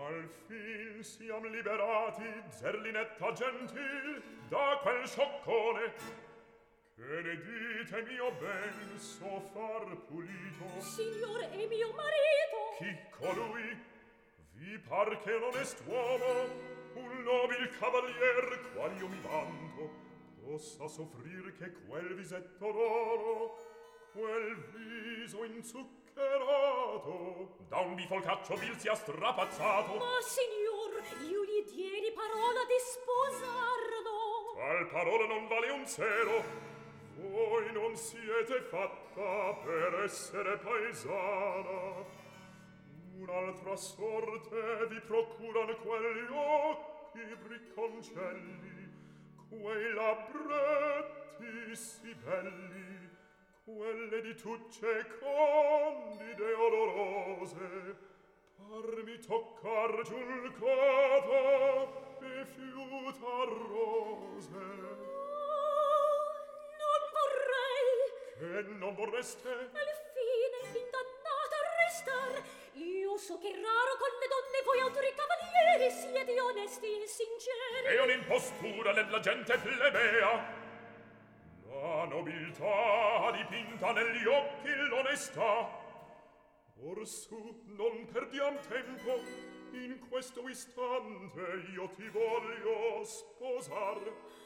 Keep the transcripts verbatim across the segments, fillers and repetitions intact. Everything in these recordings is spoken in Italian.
Al fin siam liberati, Zerlinetta gentil, da quel scioccone. Che ne dite, mio ben, so far pulito? Signor è mio marito. Chi colui? Vi par che un onest'uomo, un nobil cavalier, qual io mi vanto, possa soffrir che quel visetto d'oro, quel viso inzuccherato, da un bifolcaccio vil sia strapazzato? Ma, signor, io gli diedi parola di sposarlo. Tal parola non vale un zero. Voi non siete fatta per essere paesana. Un'altra sorte vi procuran quegli occhi bricconcelli, quei labbretti sì belli, quelle di tucce condide odorose, parmi toccar giulcata e fiutar rose. Oh, non vorrei. Che non vorreste? Al fine, indannata a restar, io so che raro con le donne voi autori cavalieri siete onesti e sinceri. È un'impostura nella gente plebea. La nobiltà dipinta negli occhi l'onestà. Orsù, non perdiam tempo, in questo istante io ti voglio sposar.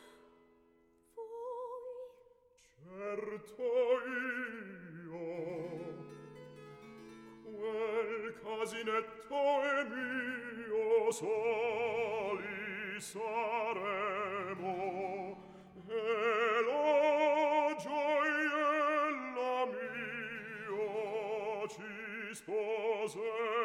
Voi? Certo io. Quel casinetto è mio, soli saremo, e la gioiella mia ci sposeremo.